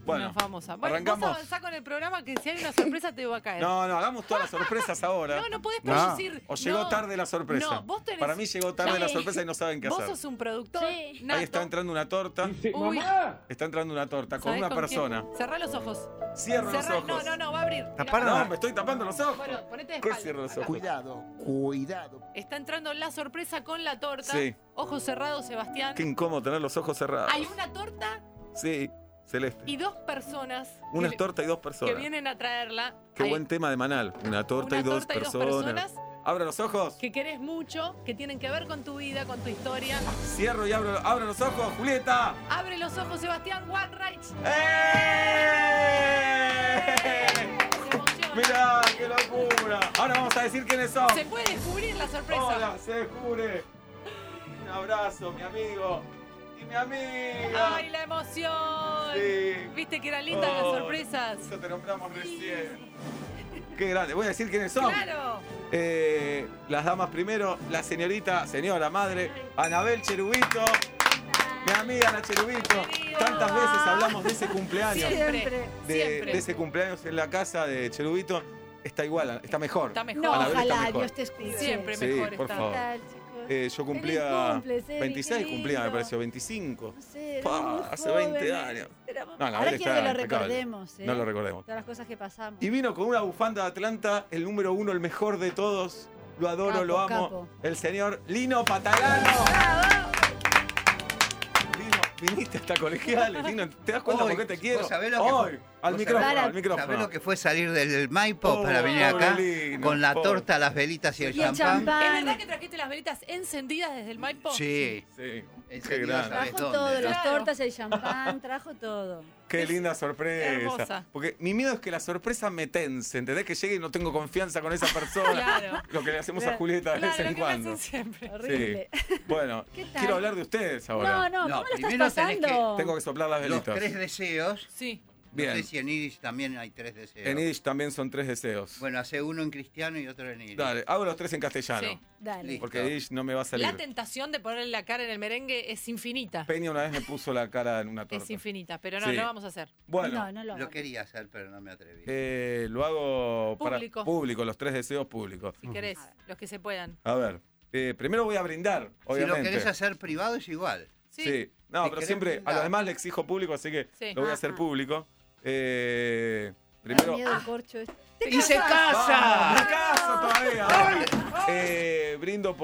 Bueno, una famosa. Bueno, arrancamos. vos avanzá con el programa que si hay una sorpresa te va a caer. No, hagamos todas las sorpresas ahora. No podés No. producir. O llegó No. tarde la sorpresa. No, vos tenés... Para mí llegó tarde la sorpresa y no saben qué Vos hacer. sos un productor Sí. nato. Ahí está entrando una torta. Uy, Está entrando una torta con ¿sabés una con persona. quién? Cerrá los ojos. Cierro los Cerrá- ojos. No, va a abrir. Taparon. No, me estoy tapando los ojos. Bueno, ponete de ¿Cuál espalda. cierro los Acá. ojos? Cuidado. Está entrando la sorpresa con la torta. Sí. Ojos cerrados, Sebastián. Qué incómodo tener los ojos cerrados. Hay una torta Sí, celeste. y dos personas Una que, torta y dos que personas. vienen a traerla. Qué Hay buen tema de Manal. Una torta, una y, dos torta y dos personas. personas Abra los ojos. que querés mucho, que tienen que ver con tu vida, con tu historia. Cierro y abro los ojos. ¡Julieta! Abre los ojos, Sebastián. One right. ¡Eh! Se emociona. ¡Mirá, qué locura! Ahora vamos a decir quiénes son. Se puede descubrir la sorpresa. Hola, se descubre. Un abrazo, mi amigo. Y mi amiga. ¡Ay, la emoción! Sí. ¿Viste que eran lindas Oh, las sorpresas? Eso te nombramos recién. Qué grande. Voy a decir quiénes son. ¡Claro! Las damas primero. La señora madre, Anabel Cherubito. Mi amiga la Cherubito. Bienvenido. Tantas veces hablamos de ese cumpleaños. Siempre, De siempre. ese cumpleaños en la casa de Cherubito. Está igual, está mejor. Está mejor. No, Anabel está ojalá mejor. Dios te escuche. Siempre Sí, mejor por está. favor. ¿Qué tal, chicos? Yo cumplía Feliz cumple, Celi, 26, qué cumplía, me lindo. pareció 25. No sé, Pa, éramos muy hace 20 jóvenes. años. Éramos- No, la Ahora Bel quiero está que lo impecable. recordemos, ¿eh? No lo recordemos. Todas las cosas que pasamos. Y vino con una bufanda de Atlanta, el número 1, el mejor de todos. Lo adoro, Capo, lo amo. capo. El señor Lino Patalano. ¡Bravo! Lino, viniste hasta colegiales. Lino, ¿te das cuenta Hoy, por qué te quiero? ¿vos sabés lo que Hoy, fue? al ¿Vos micrófono, sabés- al micrófono. ¿Sabés lo que fue salir del Maipo Oh, para venir acá? pobre Lino, Con la pobre. torta, las velitas y el Y el champán. champán. ¿Es verdad que trajiste las velitas encendidas desde el Maipo? Sí. Sí, qué Encendidas grande. ¿sabés Trajo dónde? todo, las Claro. tortas, el champán, trajo todo. Qué linda sorpresa. hermosa. Porque mi miedo es que la sorpresa me tense, ¿entendés? Que llegue y no tengo confianza con esa persona. Claro. Lo que le hacemos a Julieta de Claro, vez lo en que me hacen cuando. siempre. Horrible. Bueno, ¿Qué tal? quiero hablar de ustedes ahora. No, No, ¿cómo lo primero estás tenés pasando? Tengo que soplar las Los velitas. 3 deseos. Sí. Bien. No sé si en Irish también hay 3 deseos. En Yiddish también son 3 deseos. Bueno, hace uno en cristiano y otro en Irish. Dale, hago los 3 en castellano. Sí. Dale. Listo. Porque Yiddish no me va a salir. La tentación de ponerle la cara en el merengue es infinita. Peña una vez me puso la cara en una torta. Es infinita, pero no, Sí. no vamos a hacer. Bueno, No, no lo Lo hagas. quería hacer, pero no me atreví. lo hago Público. para público, los 3 deseos públicos. Si querés, los que se puedan. A ver, primero voy a brindar, Si lo obviamente. querés hacer privado es igual. Sí. No, Si pero querés siempre brindar. a los demás le exijo público, así que Sí. lo voy a hacer Ajá. público. Me da Primero. miedo el corcho este. ¡Y se casa! ¡Me caso todavía! Brindo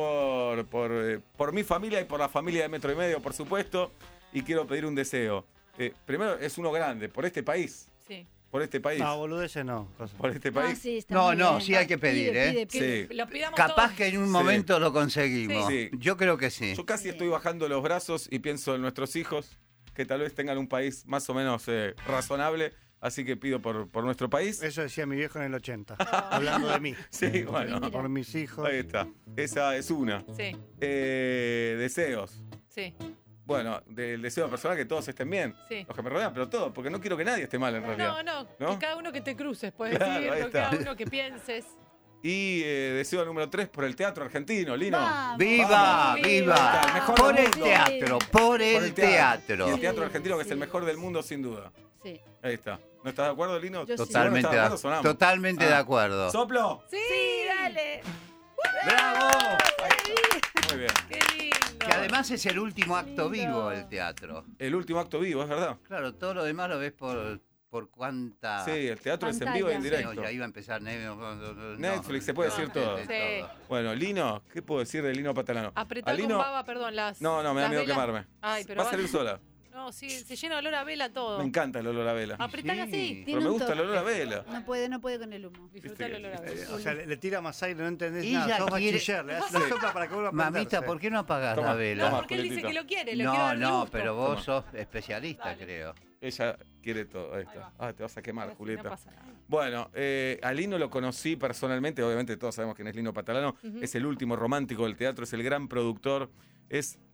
por mi familia y por la familia de Metro y Medio, por supuesto. Y quiero pedir un deseo. Primero es uno grande, por este país. Sí. Por este país. No, boludeces no. Cosa. Por este Ah, país. sí, está No, muy no, bien. sí hay que pedir, Pide, ¿eh? pide, pide. Sí. Lo pidamos Capaz todos. que en un Sí. momento lo conseguimos. Sí. Yo creo que sí. Yo casi estoy bajando los brazos y pienso en nuestros hijos, que tal vez tengan un país más o menos razonable. Así que pido por nuestro país. Eso decía mi viejo en el 80, hablando de mí. Sí, bueno. Mira. Por mis hijos. Ahí está. Esa es una. Sí, Deseos. sí, Bueno, del deseo personal que todos estén bien. sí. Los que me rodean, pero todos, porque no quiero que nadie esté mal en realidad. No, ¿No? que cada uno que te cruces, puedes Claro, ahí decirlo, está. cada uno que pienses. Y deseo número 3 por el teatro argentino, Lino. Vamos. ¡Viva! Vamos. ¡Viva! El mejor Por del el mundo. teatro, por Por el teatro. Y el teatro Sí, argentino, que es el sí, mejor del sí. mundo, sin duda. Sí. Ahí está. ¿No estás de acuerdo, Lino? Yo sí. Totalmente, Si vos no estás de acuerdo, sonamos. totalmente de acuerdo. ¡Soplo! Sí, dale. ¡Bravo! Muy bien. Qué lindo. Que además es el último acto Lindo. vivo del teatro. El último acto vivo, es verdad. Claro, todo lo demás lo ves por cuánta... Sí, el teatro es en Pantalla. vivo y en Sí, directo. No, ya iba a empezar Netflix, se puede decir todo. Sí. Bueno, Lino, ¿qué puedo decir de Lino Patalano? Apretá A Lino- con baba, perdón, las. No, me da las miedo velas. quemarme. Ay, pero Va a salir sola. No, sí, se llena de olor a vela todo. Me encanta el olor a vela. Apretala Sí. así. Pero me un gusta el toque. olor a vela. No puede con el humo. Disfruta el olor a vela. O sea, le tira más aire, no entendés Ella nada. Sos quiere- bachiller, le das la sopa para que vuelva a Mamita, prenderse. ¿por qué no apagás Toma. la No, vela? Toma. porque él dice Julietita. que lo quiere, le quiero No, dar no, gusto. pero vos Toma. sos especialista, Dale. creo. Ella quiere todo. Ahí Ahí está. va. Te vas a quemar, Ahora sí, Julieta. No pasa nada. Bueno, a Lino lo conocí personalmente, obviamente todos sabemos quién es Lino Patalano, Ujú. es el último romántico del teatro, es el gran productor, es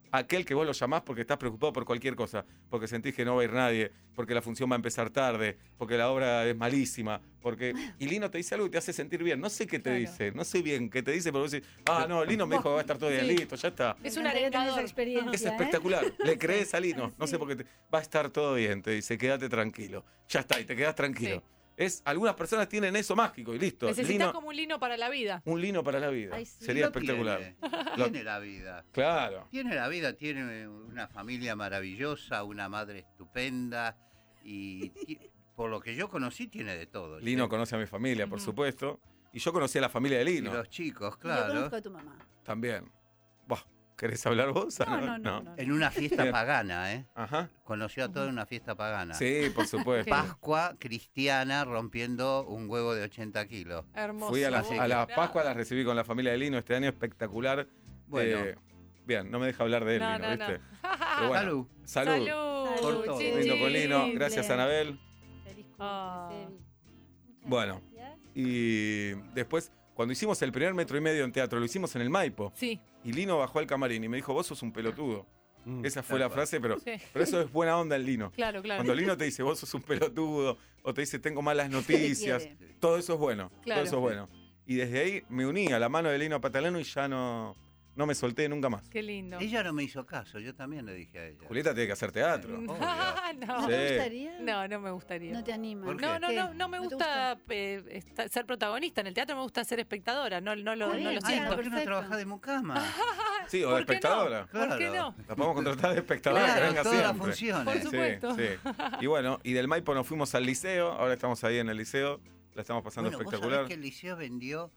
aquel que vos lo llamás porque estás preocupado por cualquier cosa, porque sentís que no va a ir nadie, porque la función va a empezar tarde, porque la obra es malísima, y Lino te dice algo y te hace sentir bien. No sé qué te Claro. dice, no sé bien qué te dice, pero vos decís, no, Lino me dijo que va a estar todo bien, Sí. listo, ya está. Es un Me encantaría tener esa arengador. experiencia. Es espectacular. Le crees a Lino. No sé Sí. por qué. Va a estar todo bien. Te dice, quédate tranquilo. Ya está, y te quedas tranquilo. Algunas personas tienen eso mágico y listo. Necesitas Lino, como un lino para la vida. un Lino para la vida. Ay, sí. Sería Lo espectacular. Tiene la vida. Claro. Tiene la vida, tiene una familia maravillosa, una madre estupenda y por lo que yo conocí tiene de todo. Lino ¿sí? conoce a mi familia, por Ujú. supuesto. Y yo conocí a la familia de Y Lino los chicos, Yo claro. conozco a tu mamá. también. Buah, ¿querés hablar vos? No. En una fiesta Bien. pagana, ¿eh? Ajá. Conoció a todos en una fiesta pagana. Sí, por supuesto. Pascua cristiana rompiendo un huevo de 80 kilos. Hermoso. Fui a la Así que- Pascua, la recibí con la familia de Lino este año, espectacular. Bueno. Bien, no me deja hablar de él, No, Lino, no, ¿viste? no. Pero bueno, Salud. salud. Salud. Por todo. chichi. Lindo con Lino. Gracias, Bien. Anabel. Feliz cumple, Ah. Sebi. Muchas Bueno. gracias. Y después, cuando hicimos el primer metro y medio en teatro, lo hicimos en el Maipo. Sí, Y Lino bajó al camarín y me dijo, vos sos un pelotudo. Esa fue Tal la cual. frase, pero sí. eso es buena onda en Lino. Claro, claro. Cuando Lino te dice, vos sos un pelotudo, o te dice, tengo malas noticias, quiere. todo eso es bueno. Claro. Todo eso es bueno. Y desde ahí me uní a la mano de Lino Patalano y ya no me solté nunca más. Qué lindo. Ella no me hizo caso, yo también le dije a ella. Julieta tiene que hacer teatro. Obvio. No. ¿No Sí. te gustaría? No me gustaría. No te anima. ¿Por qué? No me ¿No te gusta, ser protagonista. En el teatro me gusta ser espectadora, no lo Está bien, Ay, siento. ¿por qué no Perfecto. trabajás de mucama? Sí, o de ¿Por qué no? espectadora. ¿Por qué Claro. no? La podemos contratar de espectadora que Claro, venga todas las siempre. funciones. Por supuesto. Sí. Y bueno, y del Maipo nos fuimos al liceo, ahora estamos ahí en el liceo, la estamos pasando Bueno, vos espectacular. sabés que el liceo vendió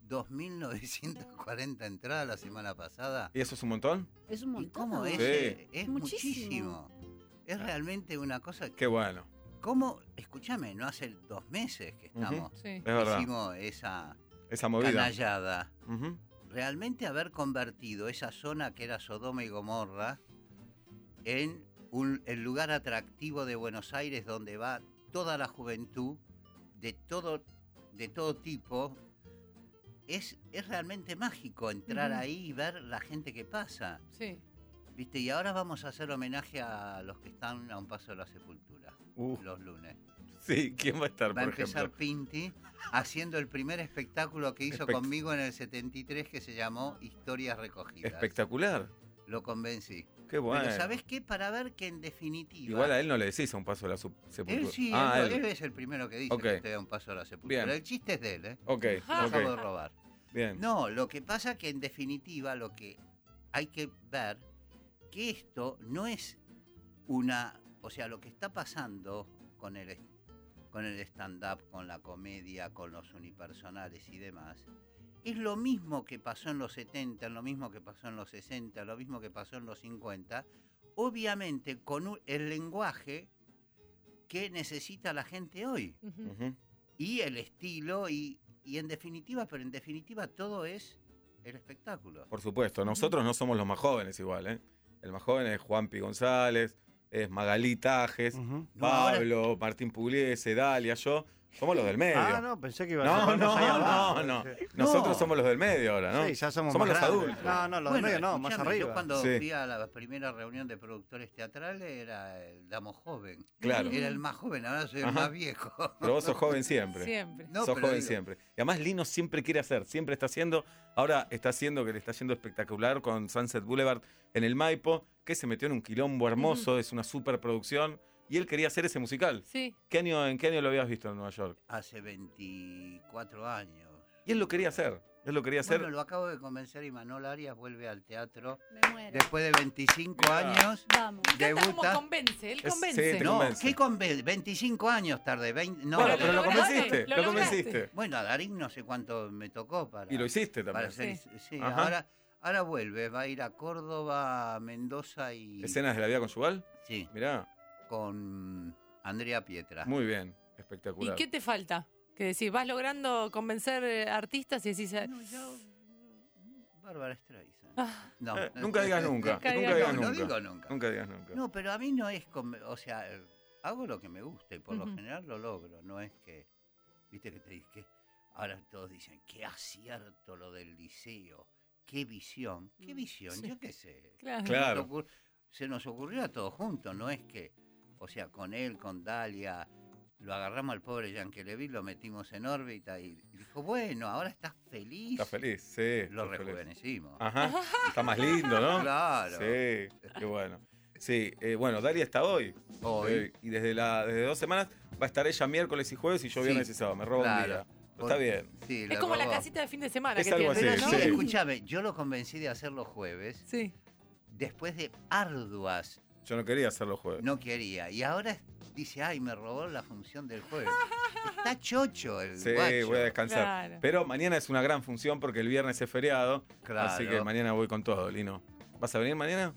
2.940 entradas la semana pasada. ¿Y eso es un montón? Es un ¿Y montón. cómo es? Sí. Es Muchísimo. muchísimo. Es realmente una cosa que... Qué bueno, ¿Cómo? Escúchame, no hace 2 meses que estamos. Sí. es verdad. Hicimos esa Esa movida. canallada. Ujú. Realmente haber convertido esa zona que era Sodoma y Gomorra en el lugar atractivo de Buenos Aires donde va toda la juventud de todo tipo, es realmente mágico entrar Ujú. ahí y ver la gente que pasa. Sí. ¿Viste? Y ahora vamos a hacer homenaje a los que están a un paso de la sepultura, los lunes. Sí, ¿quién va a estar, Va a por empezar ejemplo? Pinti haciendo el primer espectáculo que hizo conmigo en el 73 que se llamó Historias Recogidas. Espectacular. Lo convencí. Qué bueno. Pero ¿sabés qué? Para ver que en definitiva... Igual a él no le decís a un paso de la sepultura. Él sí, Ah, él es el primero que dice Ok. que estoy a un paso de la sepultura. Bien. El chiste es de él, ¿eh? Ok, Lo acabo de ok. robar. Bien. No, lo que pasa que en definitiva lo que hay que ver que esto no es una... O sea, lo que está pasando con el stand-up, con la comedia, con los unipersonales y demás, es lo mismo que pasó en los 70, lo mismo que pasó en los 60, lo mismo que pasó en los 50, obviamente con el lenguaje que necesita la gente hoy Ujú. Ujú. y el estilo y en definitiva, pero en definitiva todo es el espectáculo. Por supuesto, nosotros no somos los más jóvenes igual, ¿eh? El más joven es Juanpi González, es Magalí Tajes, Ujú. No, ahora- Pablo, Martín Pugliese, Dalia, yo. Somos los del medio. Ah, no, pensé que iba a No, ser no, más allá abajo. no. Sí. Nosotros No. somos los del medio ahora, ¿no? Sí, ya somos Somos más los grandes. adultos. No, no, los de medio no, más escúchame, arriba. Yo cuando Sí. fui a la primera reunión de productores teatrales era el Damo Joven. Claro. Era el más joven, ahora soy el Ajá. más viejo. Pero vos sos joven siempre. Siempre. No, sos pero joven digo, siempre. Y además Lino siempre quiere hacer, siempre está haciendo. Ahora está haciendo, que le está yendo espectacular con Sunset Boulevard en el Maipo, que se metió en un quilombo hermoso, es una superproducción. Y él quería hacer ese musical. Sí. ¿En qué año lo habías visto en Nueva York? Hace 24 años. Y él lo quería hacer. Él lo quería hacer. Bueno, lo acabo de convencer y Manol Arias vuelve al teatro Me muero. después de 25 Mirá. años. Vamos. Me encanta cómo Debuta. convence, él Es- convence. sí, te No, convence. ¿qué convence? 25 años tarde. 20, no, Bueno, Pero pero lo lo lograste, convenciste. lo Lo lograste. convenciste. Bueno, a Darín no sé cuánto me tocó para... Y lo hiciste para también. hacer, sí, Ajá. ahora vuelve, va a ir a Córdoba, Mendoza y... ¿Escenas de la vida conyugal? Sí, Mirá, con Andrea Pietra. muy bien. ¿Y Espectacular. qué te falta? Que decís, vas logrando convencer artistas y decís, No, yo... Bárbara Streisand. Ah. No. Nunca digas nunca. Nunca Nunca digas digas No, no nunca. digo nunca. Nunca digas nunca. No, pero a mí no es... O sea, hago lo que me gusta y por lo Ujú. general lo logro. No es que... Viste que te dije que... Ahora todos dicen, qué acierto lo del liceo. qué visión, Sí. yo qué sé. Claro. Claro. Se nos ocurrió a todos juntos, no es que, o sea, con él, con Dalia, lo agarramos al pobre Yankelevich, lo metimos en órbita y dijo, bueno, ahora estás feliz. Está feliz, sí. Lo está feliz. rejuvenecimos. Ajá. Está más lindo, ¿no? Claro. Sí, qué bueno. Sí, bueno, Dalia está hoy. Hoy. Y desde 2 semanas va a estar ella miércoles y jueves y yo Sí, viernes y sábado. Me roba un claro. día. Pero está bien. Sí, Es le como la robó. casita de fin de semana Es que algo tiene, así, ¿no? Pero sí. escúchame, yo lo convencí de hacer los jueves, Sí. después de arduas, Yo no quería hacerlo jueves. no quería. Y ahora dice, ay, me robó la función del jueves. Está chocho el Sí, guacho. voy a descansar. Claro. Pero mañana es una gran función porque el viernes es feriado. Claro. Así que mañana voy con todo, Lino. ¿Vas a venir mañana?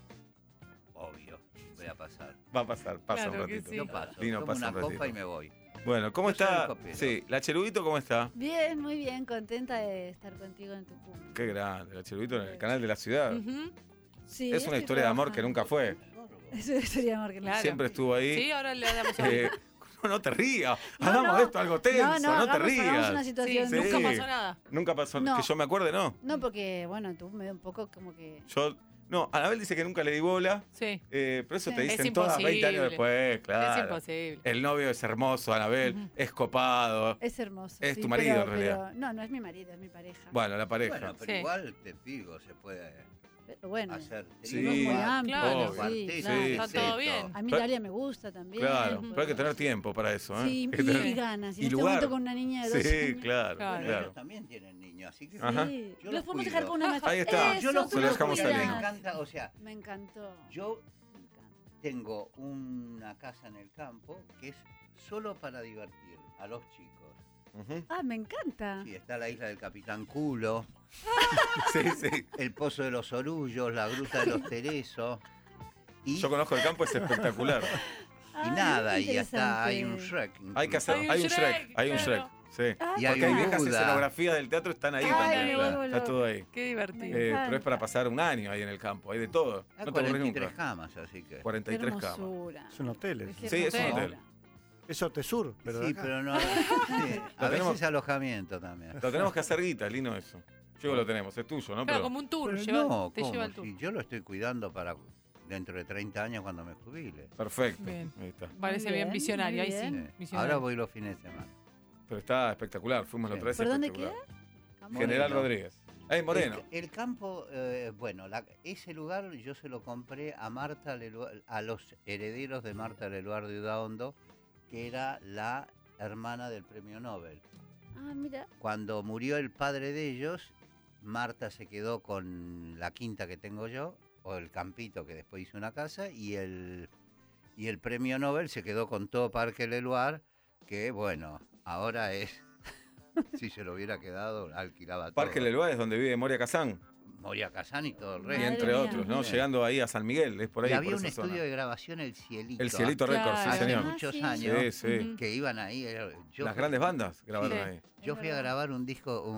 Obvio, voy a pasar. Va a pasar, pasa Claro un que ratito. sí. Yo paso, Lino, tomo pasa una un ratito. copa y me voy. Bueno, ¿cómo Yo soy está? el copero. Sí, la Cherubito, ¿cómo está? Bien, muy bien, contenta de estar contigo en tu cumple. Qué grande, la Cherubito en el canal de la ciudad. Ujú. Sí, Es una estoy historia de amor que trabajando. nunca fue. Es una historia de amor que Claro. Siempre estuvo ahí. Sí, ahora le damos Eh, no te rías. No, Hagamos no. de esto algo tenso, no, te hagamos rías. una Sí, situación. Sí. nunca pasó nada. Nunca pasó, No. que yo me acuerde, no. No, porque, bueno, tú me da un poco como que... No, Anabel dice que nunca le di bola, Sí. pero eso te Sí. dicen Es todas 20 años imposible. después, claro. Es imposible. El novio es hermoso, Anabel, Ujú. es copado. Es hermoso. Es sí, tu marido, pero- en realidad. pero- no, no es mi marido, es mi pareja. Bueno, la pareja. Bueno, pero Sí. igual te digo, se puede Pero bueno, hacer. Sí. es muy amplio. Claro. Sí, Cuarteto, claro. Sí, Está sí. todo bien. A mí Pero- Dalia me gusta también. Claro, Ujú. pero hay que tener tiempo para eso, ¿eh? Sí, Hay que tener- y ganas. Y y en este lugar. momento con una niña de 12 Sí, años. claro, Claro. Bueno, claro. ellos también tienen niños, así que Ajá. Sí, Yo los los podemos cuido. dejar con una más. Ahí está. Eso, yo los tú Se lo los dejamos cuido, salir. me cuidas. encanta, o sea, Me encantó. yo Me encanta. tengo una casa en el campo que es solo para divertir a los chicos. Ujú. Ah, me encanta. Sí, está la isla del Capitán Culo, Sí, sí. el Pozo de los Orullos, la Gruta de los Teresos. Y, Yo conozco el campo, es espectacular. y Ah, nada, qué y hasta hay un interesante. Shrek. Hay que hacer, Hay un hay un Shrek, Shrek, hay un Shrek. claro. Sí. Ah, Y hay Porque hay un viejas Buda. escenografías del teatro, están ahí Ay, también. me vuelvo Está loca. todo ahí. Qué divertido. Me encanta. Pero es para pasar un año ahí en el campo, hay de todo. Hay No te aburrís 43 nunca. camas, así que. 43 camas. hermosura. Es un hotel. Qué Sí, es un hermosura. hotel. Es Otesur, pero de Sí, acá. pero no. sí, a Lo tenemos- veces alojamiento también. Lo tenemos que hacer guita, Lino, eso. Yo lo tenemos, es tuyo, ¿no? Claro, como un tour. Pero lleva- no, te ¿cómo? lleva el tour. Si yo lo estoy cuidando para dentro de 30 años cuando me jubile. Perfecto. Bien. Ahí está. Parece Muy bien bien, visionario, ahí muy sí. bien. Visionario. Ahora voy los fines de semana. Pero está espectacular, fuimos la Sí. otra vez. ¿Por dónde espectacular. Amor. General Moreno. Rodríguez. Ay, Moreno. El campo, bueno, ese lugar yo se lo compré a Marta Leluar, a los herederos de Marta Leluar de Udaondo, que era la hermana del premio Nobel. Ah, mira. Cuando murió el padre de ellos, Marta se quedó con la quinta que tengo yo, o el campito que después hice una casa, y el premio Nobel se quedó con todo Parque Leluar, que bueno, ahora es, si se lo hubiera quedado, alquilaba todo. Parque Leluar es donde vive Moria Kazán. Moria Kazán y todo el Y resto. Madre entre mía. otros, ¿no? Sí. Llegando ahí a San Miguel, es por ahí. Y había por un esa estudio zona. de grabación, El Cielito. El Cielito Records, sí, Claro. señor. Hace muchos sí. años Sí, sí. Ujú. que iban ahí. Las grandes bandas grabaron Sí. ahí. Yo Es fui a verdad. grabar un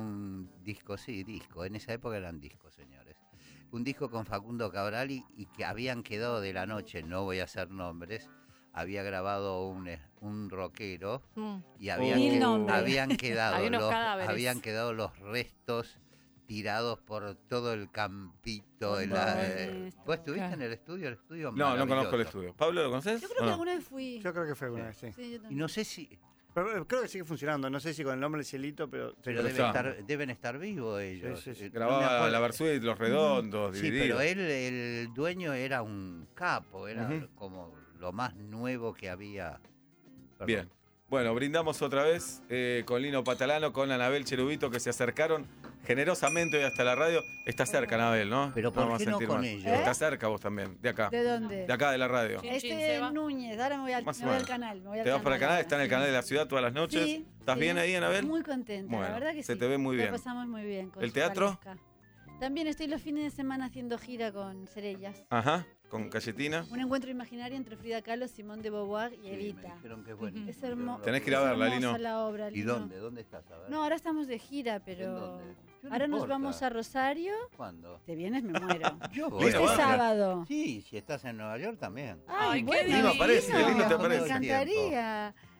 disco, sí, disco. En esa época eran discos, señores. Un disco con Facundo Cabral y que habían quedado de la noche, no voy a hacer nombres, había grabado un rockero Mm. y habían, Mil nombres. habían quedado Había unos los, cadáveres. habían quedado los restos tirados por todo el campito. Con la- todo esto. ¿Vos estuviste Claro. en el estudio? El estudio No, no conozco el maravilloso. estudio. ¿Pablo lo conoces? Yo creo ¿O que no? alguna vez fui. Yo creo que fue una vez, sí. Sí, yo Y también. no sé si, Pero creo que sigue funcionando. No sé si con el nombre del Cielito, pero. pero está. deben estar vivos ellos. Sí, sí, sí. No me Grababa acuerdo. la Versuit, Los Redondos, Sí, Divididos. pero él, el dueño era un capo, era Ujú. como lo más nuevo que había. Perdón. Bien. Bueno, brindamos otra vez con Lino Patalano, con Anabel Cherubito, que se acercaron generosamente hoy hasta la radio. Está cerca, Anabel, ¿no? Pero ¿por vamos qué a no sentir con más. ellos? Está cerca vos también, de acá. ¿De dónde? De acá, de la radio. Sí. Este Chin, es Seba. Núñez. Ahora me voy al, Más o me voy al menos. canal. Me voy al Te vas para el canal, ahora, está en el sí. canal de la ciudad todas las noches. Sí, ¿Estás sí. bien ahí, Anabel? Muy contenta, Bueno, la verdad que se sí. te ve muy bien. La pasamos muy bien. Con ¿El su teatro? Valesca. También estoy los fines de semana haciendo gira con Cerellas. Ajá, con Cayetina. Un encuentro imaginario entre Frida Kahlo, Simón de Beauvoir y Sí, me Evita. dijeron que es buenísimo, Es hermoso. Tenés que ir a verla, Lino. la obra, ¿Y Lino. dónde? ¿Dónde estás? A ver. No, ahora estamos de gira, ¿En pero dónde? Yo no ahora nos importa. vamos a Rosario. ¿Cuándo? ¿Te vienes? Me muero. Yo voy. Lino, Este vamos. sábado. Sí, si estás en Nueva York también. Ay, qué bueno, lindo aparece, qué lindo te me aparece. encantaría.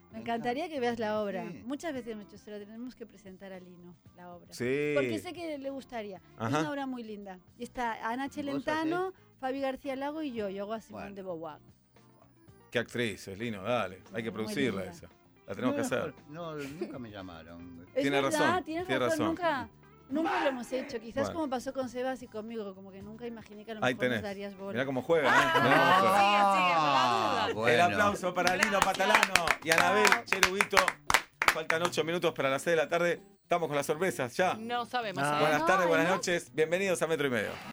Me encantaría que veas la obra. Sí. Muchas veces hemos dicho, se lo tenemos que presentar a Lino, la obra. Sí. Porque sé que le gustaría. Ajá. Es una obra muy linda. Y está Ana Celentano, Fabi García Lago y yo hago a Simón Bueno. de Beauvoir. Qué actriz es, Lino, dale. Hay que Muy producirla linda. esa. La tenemos que hacer. No, nunca me llamaron. Es Tiene verdad, razón, tienes tiene razón. razón. Nunca lo hemos hecho. Quizás Bueno. como pasó con Sebas y conmigo, como que nunca imaginé que a lo Ahí mejor nos tenés. darías bola. Mirá cómo juega, ¿eh? Mirá cómo juega. Sigue, por la duda. Bueno. El aplauso para Lino Patalano y Anabel Cherubito. Faltan 8 minutos para las 6 de la tarde. Estamos con las sorpresas ya. No sabemos. No. ¿eh? Buenas tardes, buenas ¿no? noches. Bienvenidos a Metro y Medio.